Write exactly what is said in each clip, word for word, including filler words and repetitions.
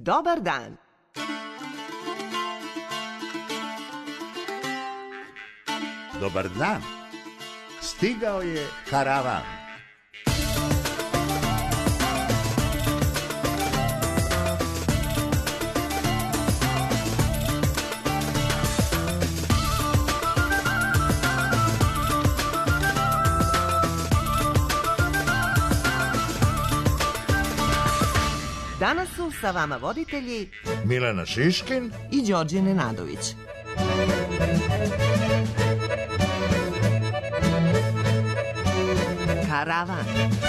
Dobar dan. Dobar dan. Stigao je karavan. Danas su sa vama voditelji Milena Šiškin i Đorđe Nenadović. Karavan.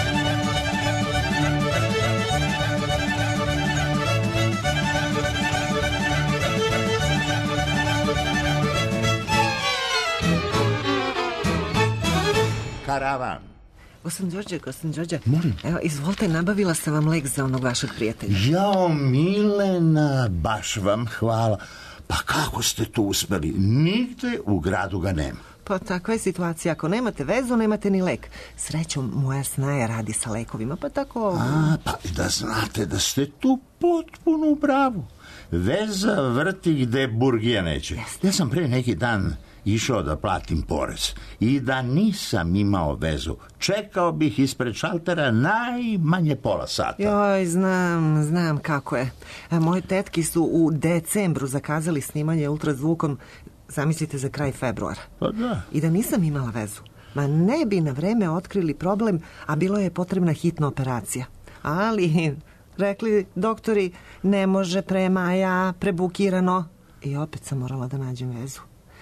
Karavan. Gospodin Đorđe, gospodin Đorđe. Molim. Evo, izvolite, nabavila sam vam lek za onog vašeg prijatelja. Jao, Milena, baš vam hvala. Pa kako ste to uspeli? Nigde u gradu ga nema. Pa takva je situacija. Ako nemate vezu, nemate ni lek. Srećom, moja snaja radi sa lekovima, pa tako... A, pa da znate da ste tu potpuno u pravu. Veza vrti gde burgija neće. Ja sam pre neki dan išao da platim porez i da nisam imao vezu, čekao bih ispred šaltera najmanje pola sata. Joj, znam, znam kako je. A moje tetki su u decembru zakazali snimanje ultrazvukom, zamislite, za kraj februara. Pa da. I da nisam imala vezu, ma ne bi na vreme otkrili problem, a bilo je potrebna hitna operacija. Ali, rekli doktori, ne može pre maja, prebukirano. I opet sam morala da nađem vezu.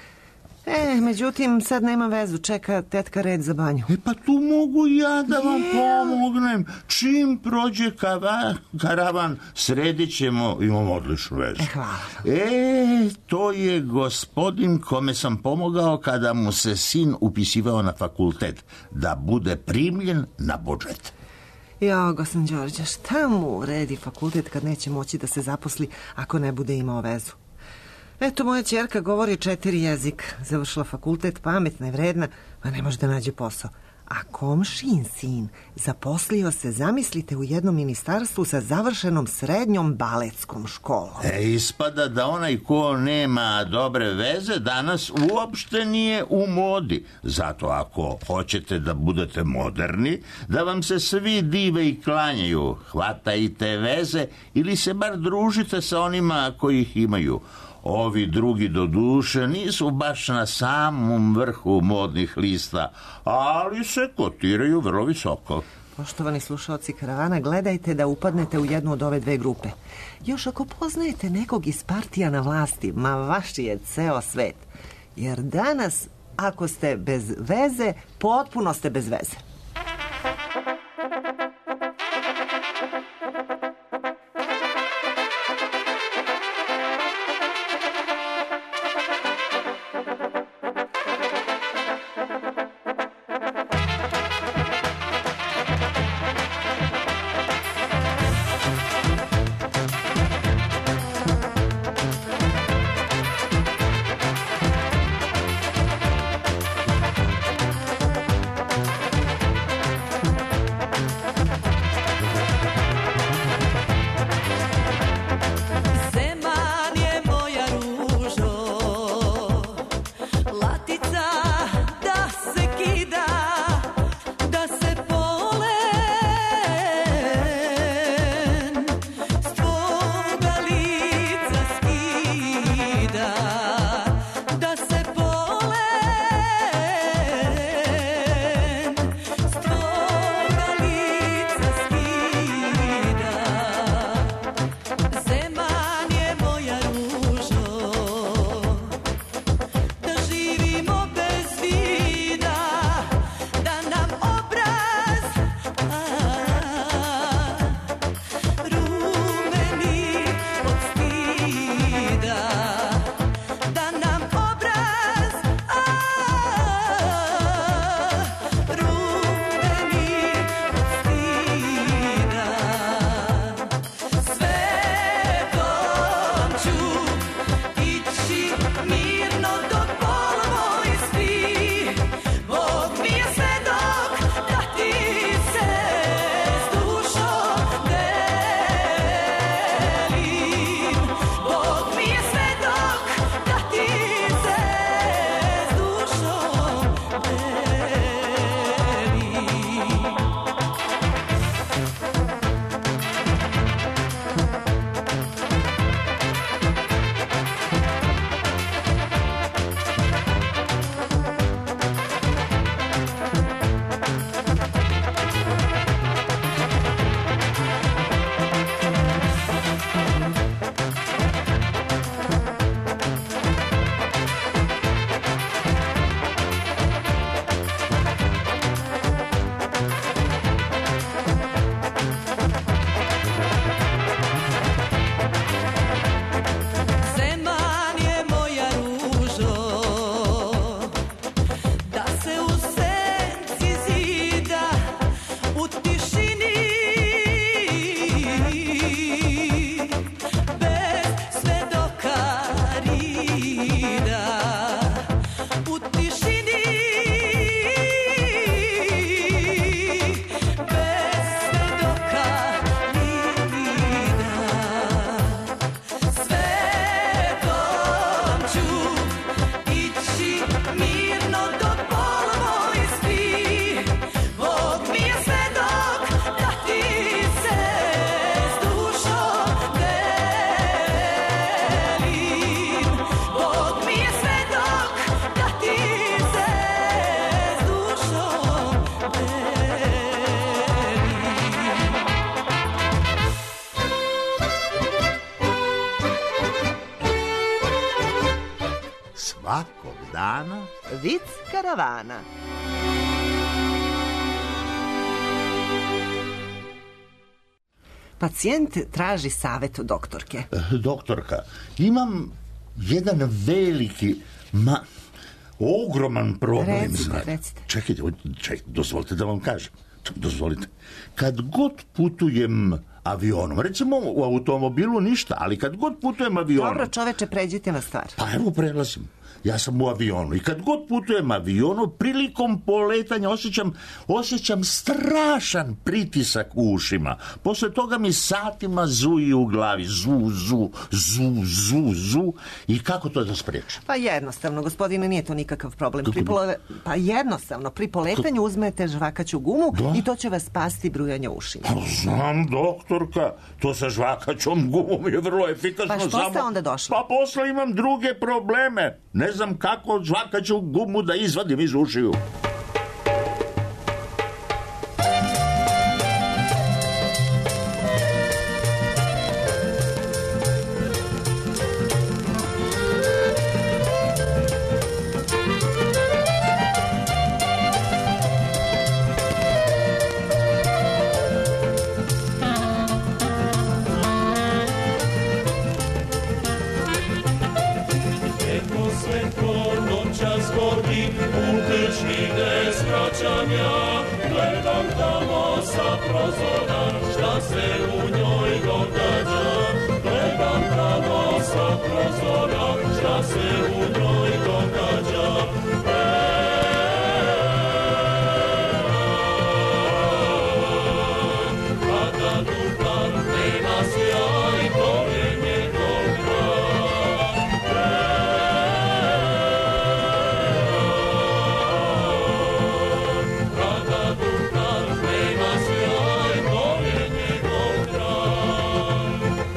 E, međutim, sad nemam vezu, čeka tetka red za banju. E, pa tu mogu ja da vam pomognem. Čim prođe kava, karavan, sredit ćemo, imamo odličnu vezu. E, hvala. E, to je gospodin kome sam pomogao kada mu se sin upisivao na fakultet, da bude primljen na budžet. Jo, gospodin Đorđe, šta mu redi fakultet kad neće moći da se zaposli ako ne bude imao vezu? Eto, moja ćerka govori četiri jezik, završila fakultet, pametna i vredna, pa ne može da nađe posao. A komšin sin zaposlio se, zamislite, u jednom ministarstvu sa završenom srednjom baletskom školom. E, ispada da onaj ko nema dobre veze danas uopšte nije u modi. Zato ako hoćete da budete moderni, da vam se svi dive i klanjaju, hvatajte veze ili se bar družite sa onima koji ih imaju. Ovi drugi do duše nisu baš na samom vrhu modnih lista, ali se kotiraju vrlo visoko. Poštovani slušalci karavana, gledajte da upadnete u jednu od ove dve grupe. Još ako poznajete nekog iz partija na vlasti, ma vaš je ceo svet. Jer danas, ako ste bez veze, potpuno ste bez veze. svakog dana Vic karavana. Pacijent traži savjet od doktorke. Doktorka, imam jedan veliki, ma, ogroman problem. Recite, znate. recite. Čekajte, čekajte, dozvolite da vam kažem. Dozvolite. Kad god putujem avionom, recimo u automobilu ništa, ali kad god putujem avionom... Dobro, čoveče, pređite na stvar. Pa evo prelazim. Ja sam u avionu i kad god putujem avionom, prilikom poletanja osjećam, osjećam strašan pritisak u ušima. Posle toga mi satima zuji u glavi. Zu, zu, zu, zu, zu. I kako to da spriječim? Pa jednostavno, gospodine, nije to nikakav problem. Pri pole... Pa jednostavno, pri poletanju uzmete žvakaću gumu da? I to će vas spasti brujanje ušima. Pa znam, doktorka, to sa žvakaćom gumom je vrlo efikasno. Pa što samo... ste onda došli? Pa posle imam druge probleme. Ne znam kako žvakaću gumu da izvadim iz ušiju. Gledam tamo sa prozora, šta se u njoj događa. Gledam tamo sa prozora, šta se u njoj događa. Kada Dupan nema sjaj, to je njegov kraj. Kada Dupan nema sjaj, to je njegov kraj.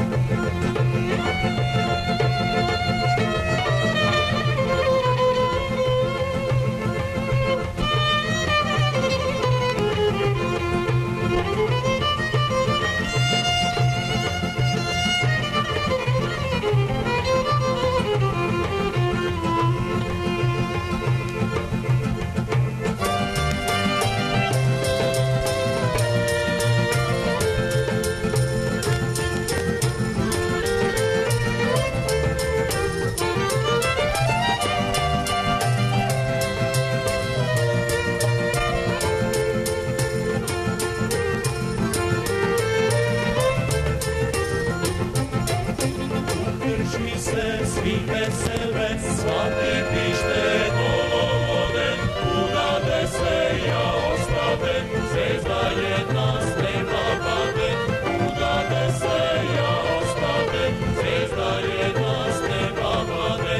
Ukrči se, svi vesele, svaki pište dolovode, udade se ja ostave, zvezda jedna s neba pade, udade se ja ostave, zvezda jedna s neba pade.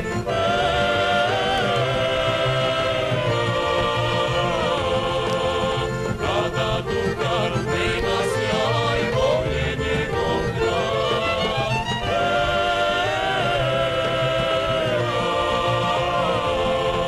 Kada Dukan nema sjaj, to je njegov kraj.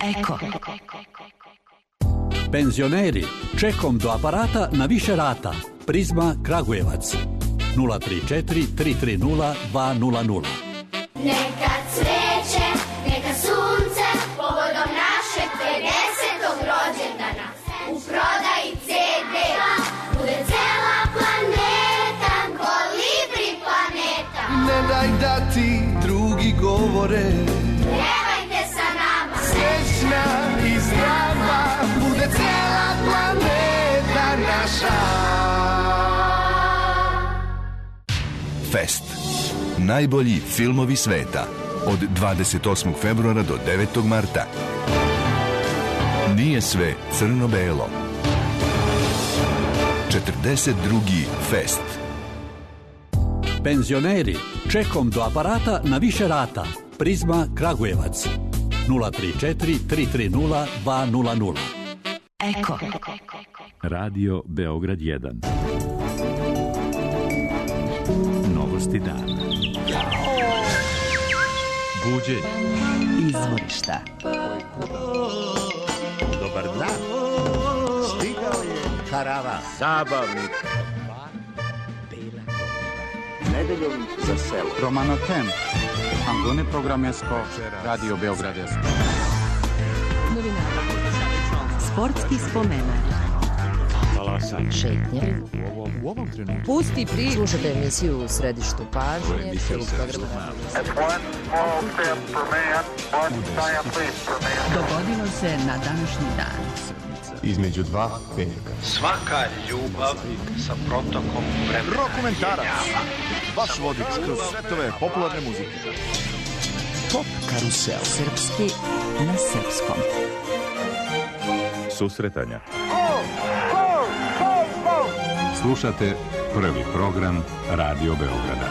Eko. Penzioneri, čekom do aparata na više rata. Prizma Kragujevac. nula tri četiri tri tri nula dva nula nula. Neka cveće, neka sunce, povodom našeg pedesetog rođendana. U prodaji ce de bude cela planeta, kolibri planeta. Ne daj da ti drugi govore, Pjevajte sa nama, srećna i zdrava, bude cela planeta naša. Fest. Najbolji filmovi sveta. Od dvadeset osmog februara do devetog marta. Nije sve crno-belo. četrdeset drugi Fest. Penzioneri, čekom do aparata na više rata. Prizma Kragujevac. nula tri četiri tri tri nula dva nula nula. Eko. Radio Beograd jedan. Novosti dana. Buđenje. Izvorišta. Dobar dan. Stigao je karavan. Zabavnik. Nedeljom za selo. Romano Tem. Angone programesko. Radio Beograd jedan. Sportski spomenak. Šetnje. U ovom trenutku. Pusti priču. Slušajte emisiju u središtu pažnje. Dogodilo se na današnji dan. Između dva petka. Svaka ljubav sa protokom vremena. Rokomentarac. Vaš vodič kroz svetove popularne muzike. Top karusel. Srpski na srpskom. Susretanja. Slušate prvi program Radio Beograda.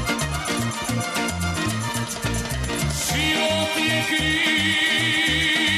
Život je kriv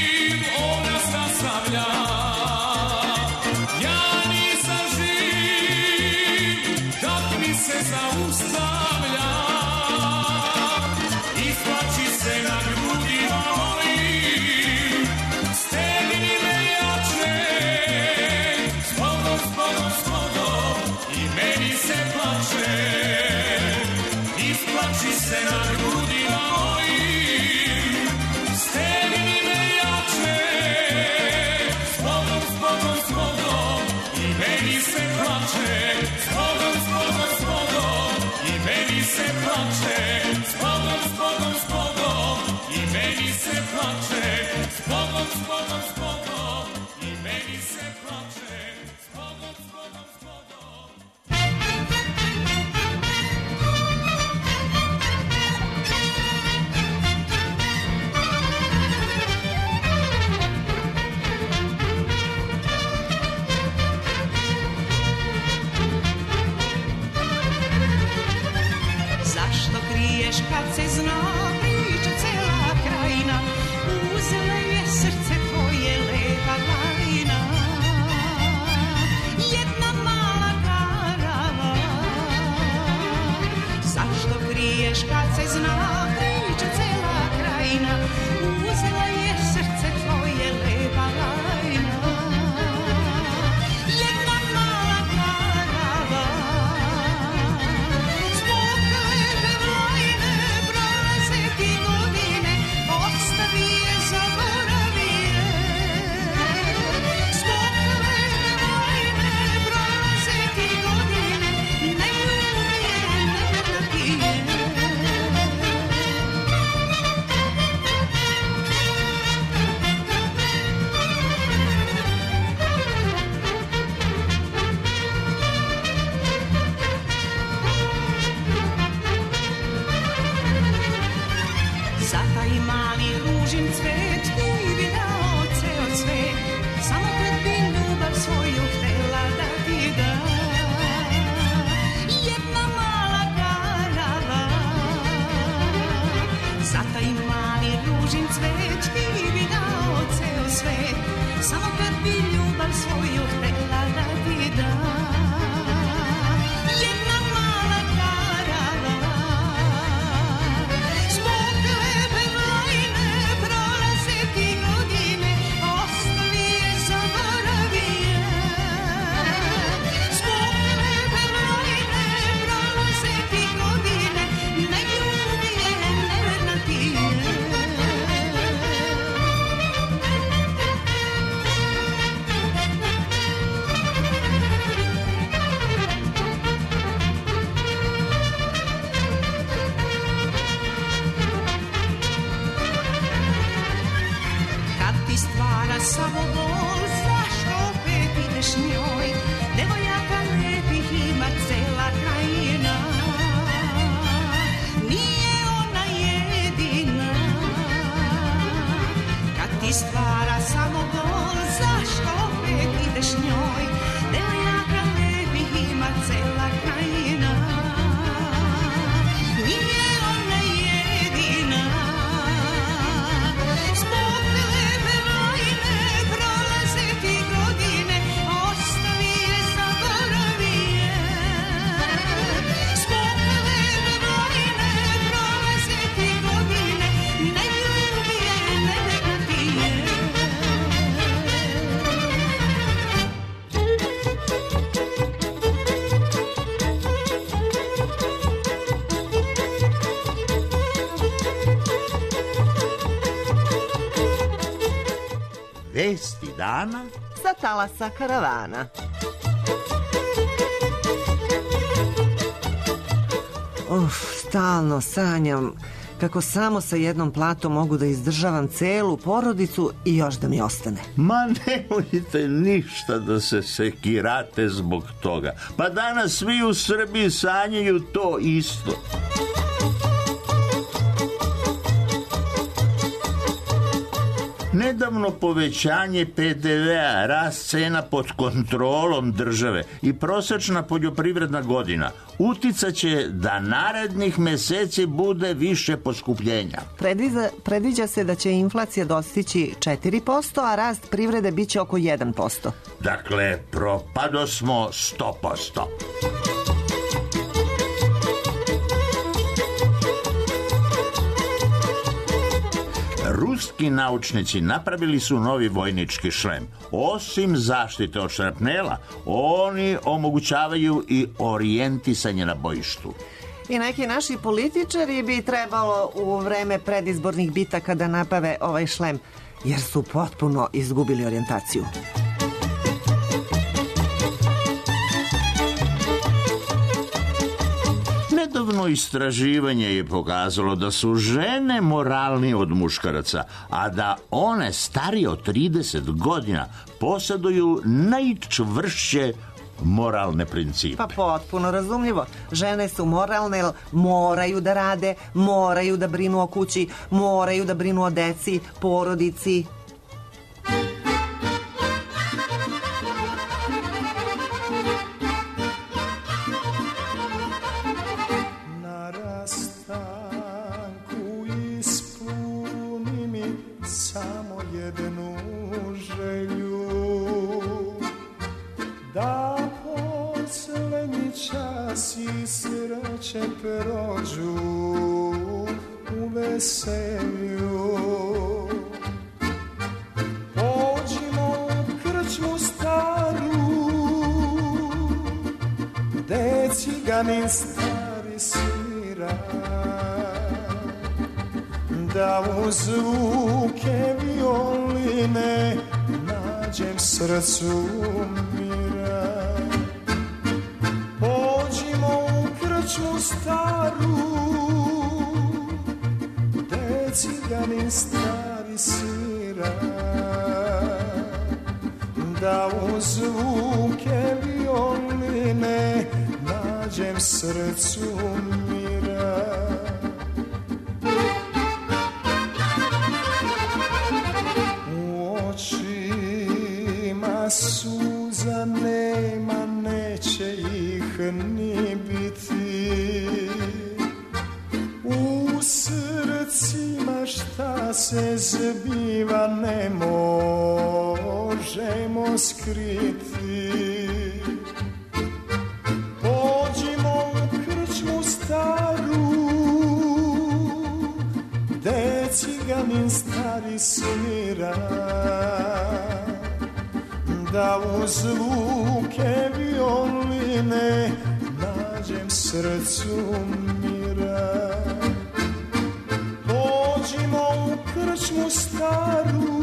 Kad se zna priča cela krajina, uzela je srce tvoje lepa lajna. Jedna mala karava, zašto kriješ kad se zna priča cela krajina, uzela je srce tvoje lepa lajna. Jedna mala karava, zbog lepe lajne prolaze ti godine, ostavi je, zaboravi je. Zbog lepe lajne prolaze ti godine, ne ljubi je, ne vrati je. Za taj mali ružin cvet ti bi dao ceo svet, samo kad bi ljubav svoju htela da ti da. Jedna mala karava, za taj mali ružin cvet ti bi dao ceo svet, samo kad bi ljubav svoju htela da ti da. Jedna mala karava, zbog lepe lajne prolaze ti godine, ostavi je, zaboravi je. Zbog lepe lajne prolaze ti godine, ne ljubi je, neverna ti je. Kad ti stvara samo bol, zašto opet ideš njoj? Devojaka lepih ima cela krajina, nije ona jedina. Kad ti stvara samo bol, zašto opet ideš njoj? Devojaka lepih ima cela krajina, nije ona jedina. Zbog lepe lajne prolaze ti godine, ostavi je, zaboravi je. Zbog lepe lajne prolaze ti godine, ne ljubi je, ne vrati je. Vesti dana Sa talasa karavana. Uf, stalno sanjam kako samo sa jednom platom mogu da izdržavam celu porodicu i još da mi ostane. Ma nemojte ništa da se sekirate zbog toga. Pa danas svi u Srbiji sanjaju to isto. Nedavno povećanje pe de vea, rast cena pod kontrolom države i prosečna poljoprivredna godina uticaće da narednih meseci bude više poskupljenja. Predviđa, predviđa se da će inflacija dostići četiri posto, a rast privrede biće oko jedan posto. Dakle, propado smo sto posto. Ruski naučnici napravili su novi vojnički šlem. Osim zaštite od šrapnela, oni omogućavaju i orijentisanje na bojištu. I neki naši političari bi trebalo u vreme predizbornih bitaka da napave ovaj šlem, jer su potpuno izgubili orijentaciju. Nedavno istraživanje je pokazalo da su žene moralnije od muškaraca, a da one starije od trideset godina posjeduju najčvršće moralne principe. Pa potpuno razumljivo. Žene su moralne, jer moraju da rade, moraju da brinu o kući, moraju da brinu o deci, porodici. Na rastanku ispuni mi samo jednu želju, da poslednji čas i sreće prođu u veselju. Pođimo u krčmu staru, gde ciganin stari svira, da u zvuke violine nađem srcu mira. Pođimo u krčmu staru, gde ciganin stari svira, da u zvuke violine nađem srcu mira. U očima suza nema, neće ih ni biti. U srcima šta se zbiva ne možemo skriti. Pođimo u krčmu staru, gde ciganin stari svira, da u zvuke violine nađem srcu mira. Pođimo u krčmu staru,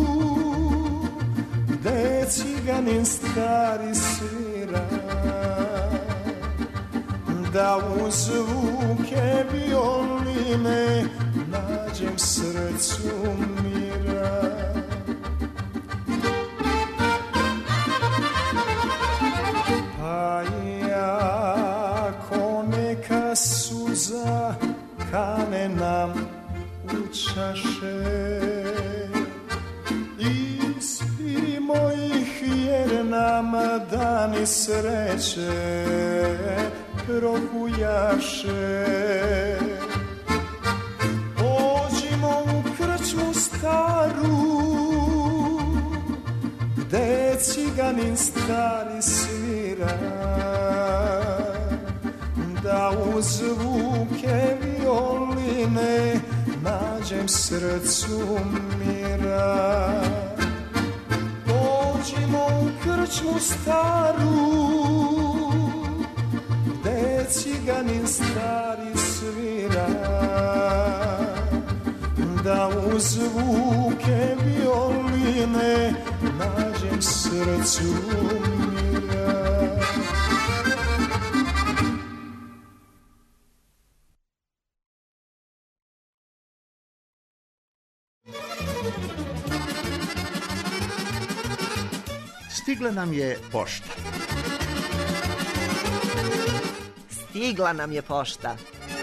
gde ciganin stari svira, da u zvuke violine nađem srcu mira. Pa jako neka suza kane nam u čaše, ispimo ih jer nam dani sreće prohujaše. Pođimo u krčmu staru, gde ciganin stari svira, da u zvuke violine nađem srcu mira. Pođimo u krčmu staru, gde ciganin stari svira, da u zvuke violine nađem srcu mira. Stigla nam je pošta. Stigla nam je pošta.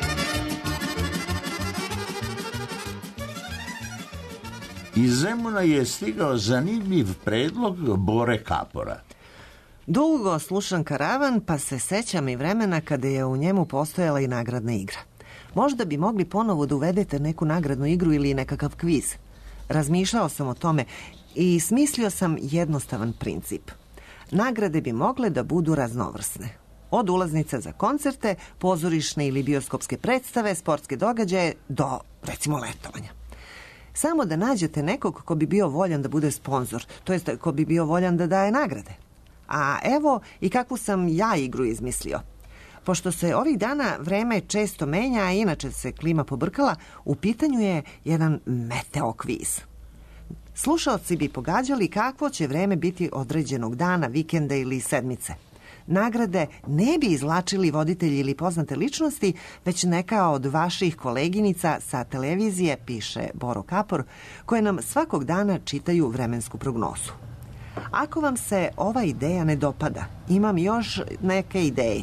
Iz Zemuna je stigao zanimljiv predlog Bore Kapora. Dugo slušam Karavan, pa se sećam i vremena kada je u njemu postojala i nagradna igra. Možda bi mogli ponovo da uvedete neku nagradnu igru ili nekakav kviz. Razmišljao sam o tome i smislio sam jednostavan princip. Nagrade bi mogle da budu raznovrsne. Od ulaznica za koncerte, pozorišne ili bioskopske predstave, sportske događaje, do, recimo, letovanja. Samo da nađete nekog ko bi bio voljan da bude sponzor, to jest ko bi bio voljan da daje nagrade. A evo i kakvu sam ja igru izmislio. Pošto se ovih dana vreme često menja, a inače se klima pobrkala, u pitanju je jedan meteo kviz. Slušaoci bi pogađali kakvo će vreme biti određenog dana, vikenda ili sedmice. Nagrade ne bi izvlačili voditelji ili poznate ličnosti, već neka od vaših koleginica sa televizije, piše Boro Kapor, koje nam svakog dana čitaju vremensku prognozu. Ako vam se ova ideja ne dopada, imam još neke ideje.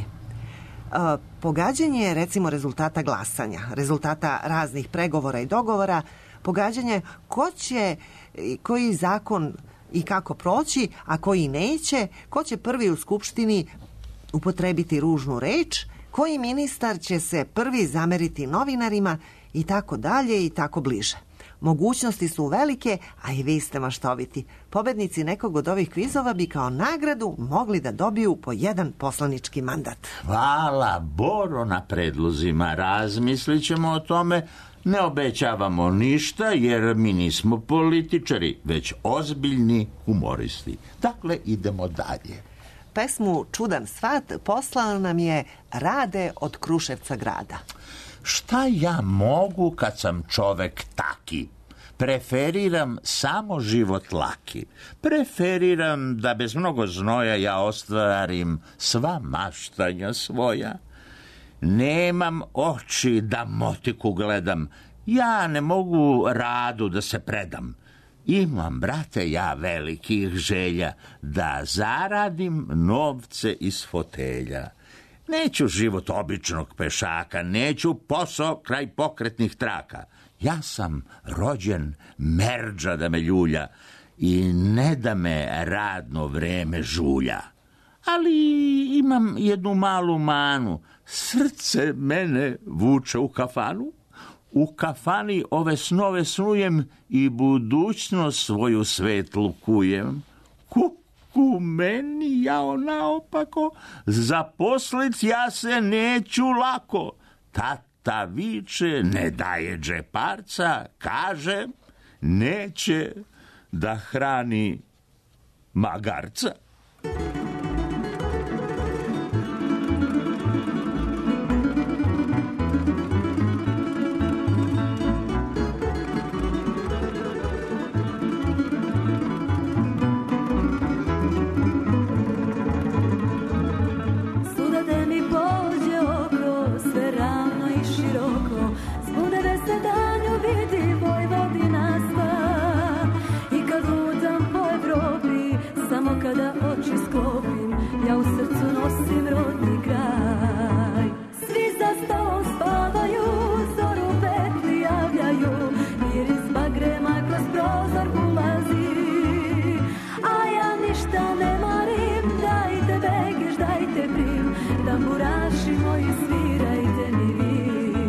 Pogađanje, recimo, rezultata glasanja, rezultata raznih pregovora i dogovora, pogađanje ko će, koji zakon i kako proći, a koji neće, ko će prvi u Skupštini upotrebiti ružnu reč, koji ministar će se prvi zameriti novinarima i tako dalje i tako bliže. Mogućnosti su velike, a i vi ste maštoviti. Pobednici nekog od ovih kvizova bi kao nagradu mogli da dobiju po jedan poslanički mandat. Hvala, Boro, na predlozima. Razmislit ćemo o tome. Ne obećavamo ništa, jer mi nismo političari, već ozbiljni humoristi. Dakle, idemo dalje. Pesmu Čudan svat poslao nam je Rade od Kruševca grada. Šta ja mogu kad sam čovek taki? Preferiram samo život laki. Preferiram da bez mnogo znoja ja ostvarim sva maštanja svoja. Nemam oči da motiku gledam, ja ne mogu radu da se predam. Imam, brate, ja velikih želja da zaradim novce iz fotelja. Neću život običnog pešaka, neću posao kraj pokretnih traka. Ja sam rođen merdža da me ljulja i ne da me radno vreme žulja. Ali imam jednu malu manu, srce mene vuče u kafanu. U kafani ove snove snujem i budućnost svoju svetlu kujem. Kuku meni, jao naopako, zaposlit ja se neću lako. Tata viče, ne daje džeparca, kaže, neće da hrani magarca. Kada oči sklopim, ja u srcu nosim rodni kraj. Svi za stolom spavaju, zoru u petli javljaju, miris bagrema kroz prozor ulazi. A ja ništa ne marim, dajte begeš, dajte prim, tamburaši moji svirajte mi vi.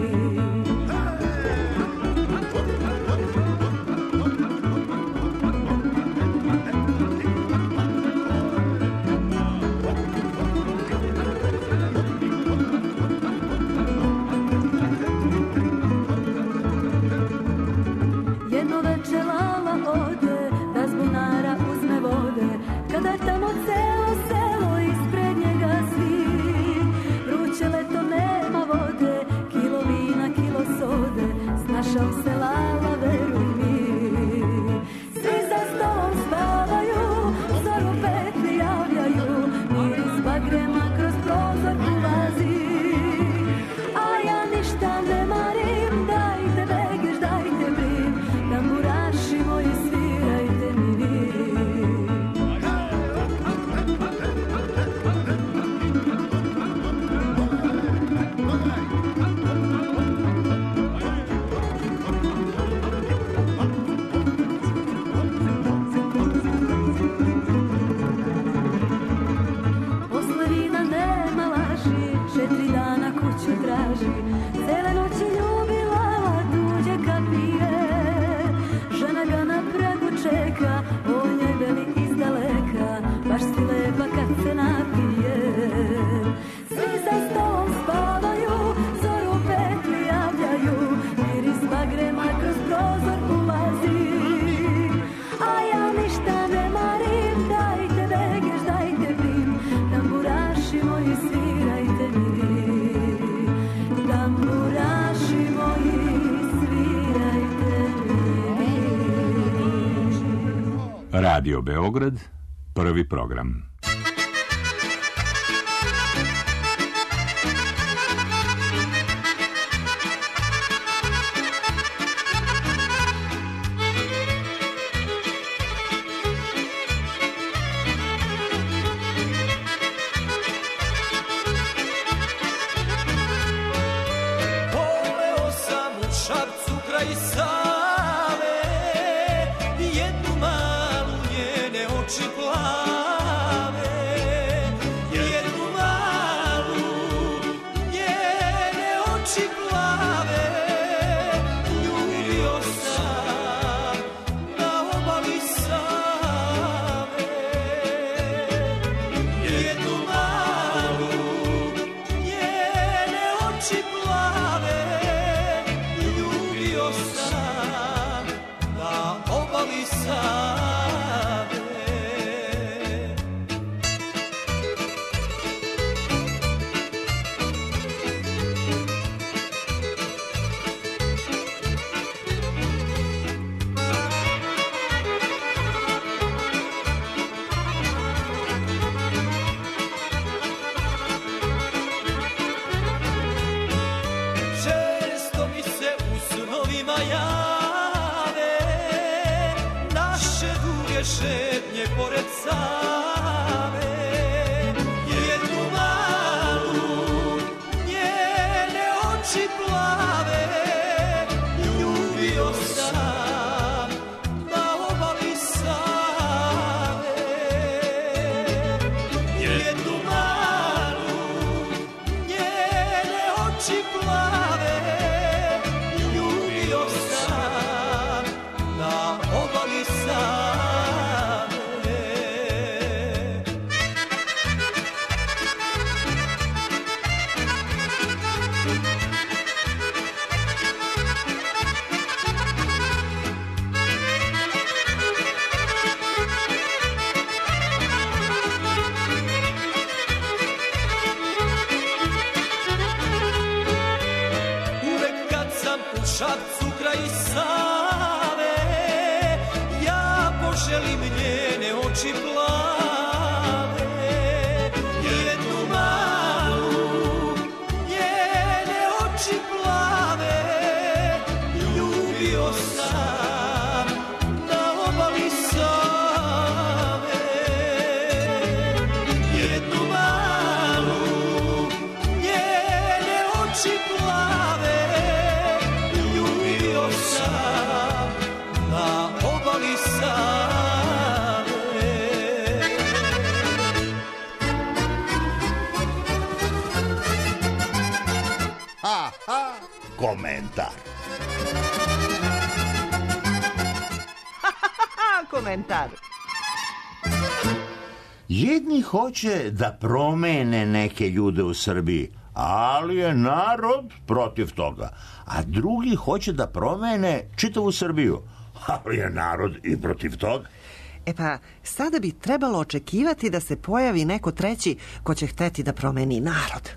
Kada tamo celo selo ispred njega svi, vruće leto nema vode, kilo vina, kilo sode, snašao se lala, veruj mi. Svi za stolom spavaju, zoru petli javljaju, miris bagrema kroz prozor ulazi. A ja ništa ne marim, dajte begeš, dajte brim, tamburaši moji svirajte mi vi. Radio Beograd, prvi program. Poleo sam u Šapcu kraj Save, jednu malu njene oči plave, jednu malu njene oči plave, ljubio sam na obali Save, jednu malu njene oči plave, ljubio sam na obali Save. Često mi se u snovima jave naše duge šetnje pored Save, jednu malu njene oči plave, ljubio sam na obali Save, jednu malu njene oči plave, ljubio sam na obali Save. Uvek kad sam u Šapcu kraj Save, ja poželim njene oči plave, jednu malu njene oči plave, ljubio sam na obali Save, jednu malu njene oči plave, ljubio sam na obali Save. Ha, ha, komentar. Komentar. Jedni hoće da promene neke ljude u Srbiji, ali je narod protiv toga. A drugi hoće da promene čitavu Srbiju, ali je narod i protiv toga. E pa, sada bi trebalo očekivati da se pojavi neko treći ko će hteti da promeni narod.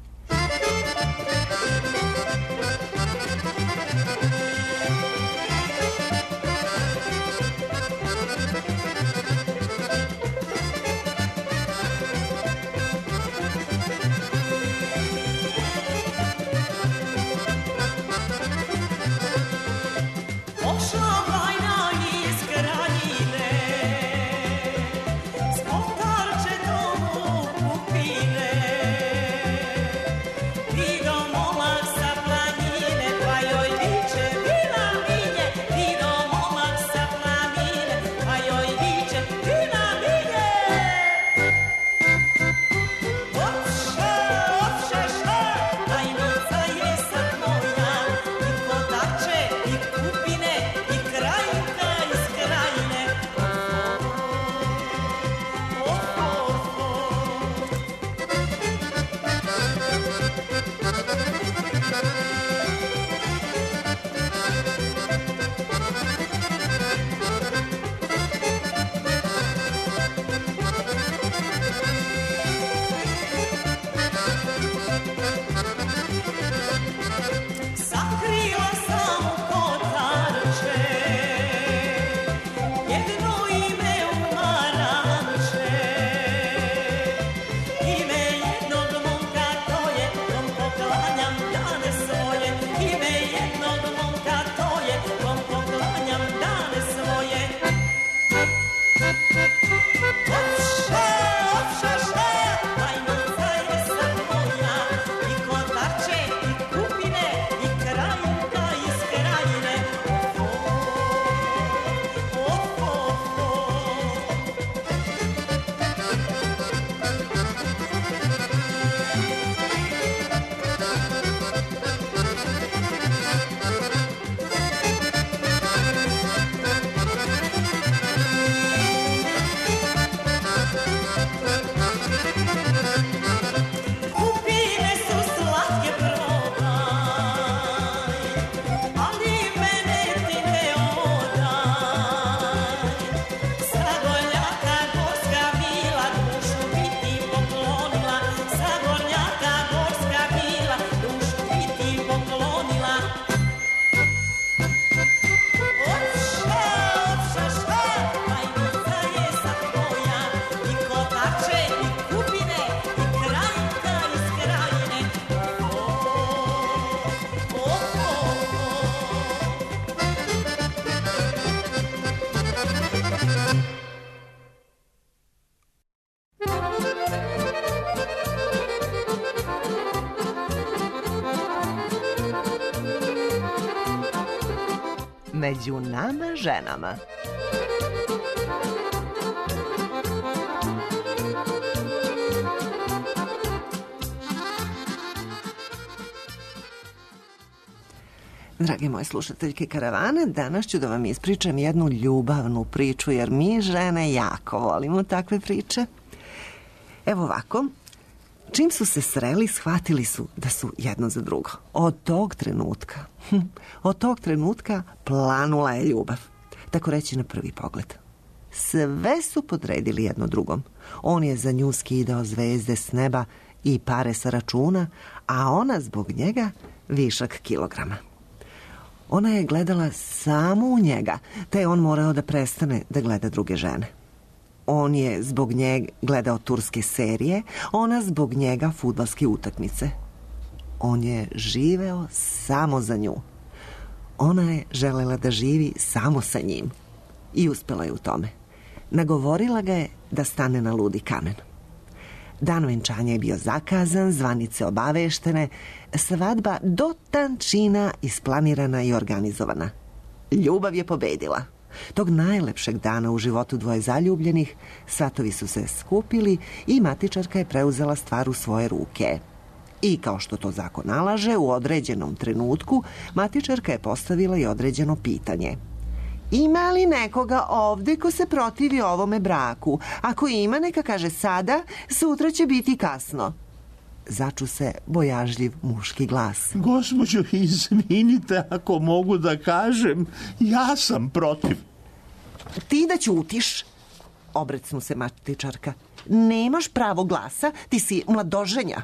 Pošla vajna iz Krajine, s potarče domu kupine, među nama ženama. Drage moje slušateljke Karavane, danas ću da vam ispričam jednu ljubavnu priču, jer mi žene jako volimo takve priče. Evo ovako, čim su se sreli, shvatili su da su jedno za drugo. Od tog trenutka, od tog trenutka planula je ljubav. Tako reći na prvi pogled. Sve su podredili jedno drugom. On je za nju skidao zvezde s neba i pare sa računa, a ona zbog njega višak kilograma. Ona je gledala samo u njega, te je on morao da prestane da gleda druge žene. On je zbog njega gledao turske serije, ona zbog njega fudbalske utakmice. On je živeo samo za nju. Ona je želela da živi samo sa njim. I uspela je u tome. Nagovorila ga je da stane na ludi kamen. Dan venčanja je bio zakazan, zvanice obaveštene, svadba do tančina isplanirana i organizovana. Ljubav je pobedila. Tog najlepšeg dana u životu dvoje zaljubljenih, svatovi su se skupili i matičarka je preuzela stvar u svoje ruke. I kao što to zakon nalaže, u određenom trenutku matičarka je postavila i određeno pitanje. Ima li nekoga ovde ko se protivi ovome braku? Ako ima, neka kaže sada, sutra će biti kasno. Začu se bojažljiv muški glas. Gospođo, izvinite ako mogu da kažem, ja sam protiv. Ti da ćutiš, obrecnu se matičarka. Nemaš pravo glasa, ti si mladoženja.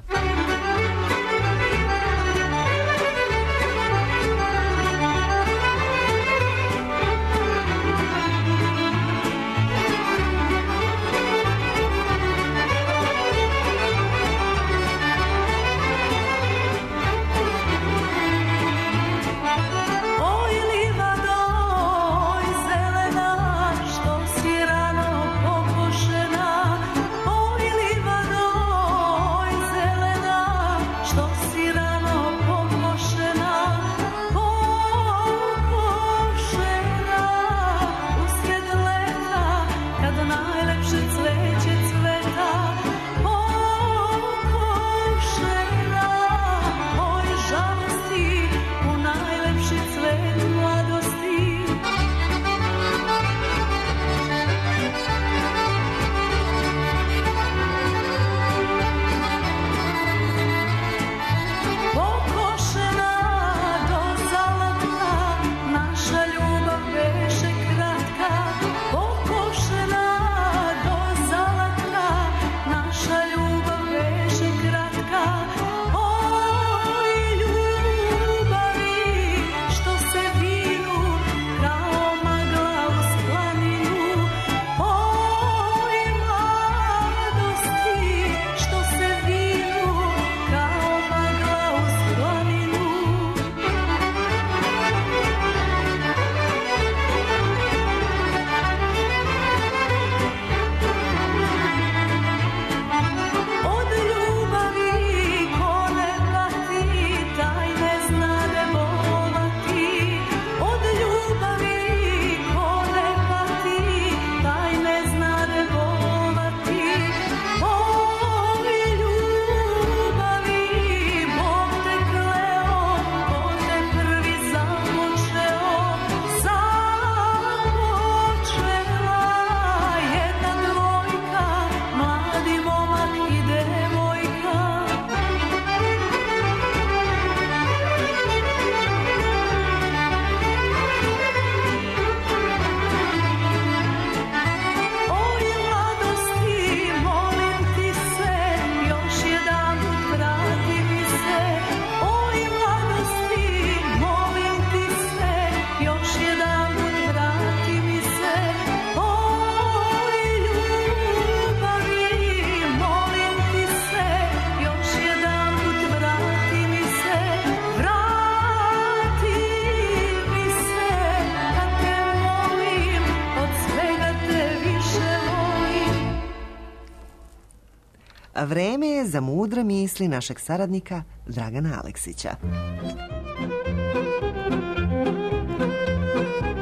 Vreme je za mudre misli našeg saradnika Dragana Aleksića.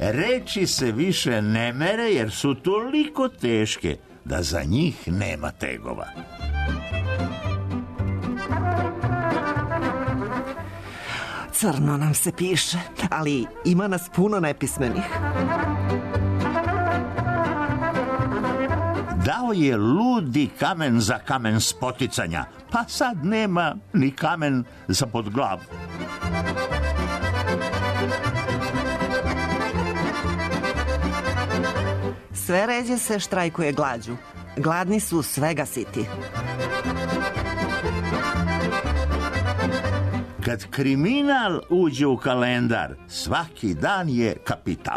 reči se više ne mere jer su toliko teške da za njih nema tegova. Crno nam se piše, ali ima nas puno nepismenih. Dao je ludi kamen za kamen spoticanja, pa sad nema ni kamen za pod glavu. Sve ređe se štrajkuje glađu. Gladni su svega siti. Kad kriminal uđe u kalendar, svaki dan je kapital.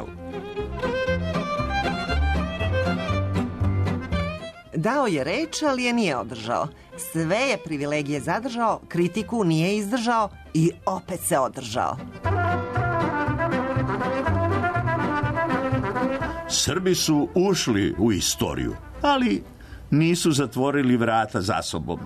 Dao je reč, ali je nije održao. Sve je privilegije zadržao, kritiku nije izdržao i opet se održao. Srbi su ušli u istoriju, ali nisu zatvorili vrata za sobom.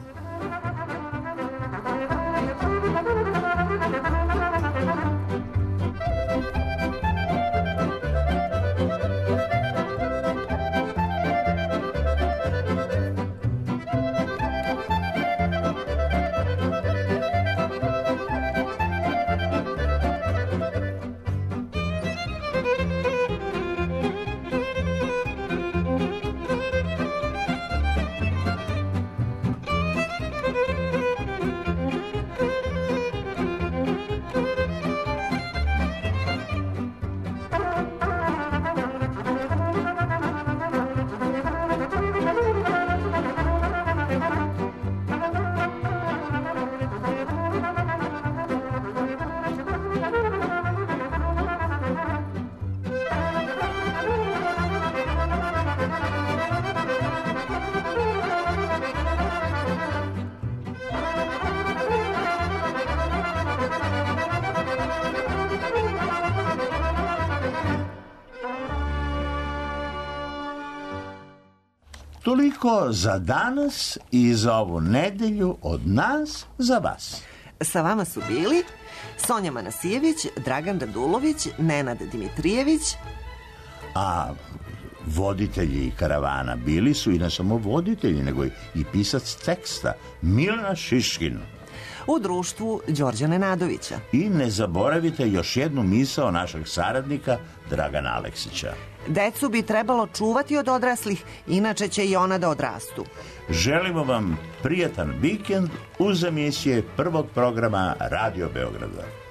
Toliko za danas i za ovu nedelju od nas za vas. Sa vama su bili Sonja Manasijević, Dragan Radulović, Nenad Dimitrijević. A voditelji karavana bili su i ne samo voditelji, nego i pisac teksta Milana Šiškin. U društvu Đorđa Nenadovića. I ne zaboravite još jednu misao našeg saradnika Dragana Aleksića. Decu bi trebalo čuvati od odraslih, inače će i ona da odrastu. Želimo vam prijatan vikend uz emisije prvog programa Radio Beograda.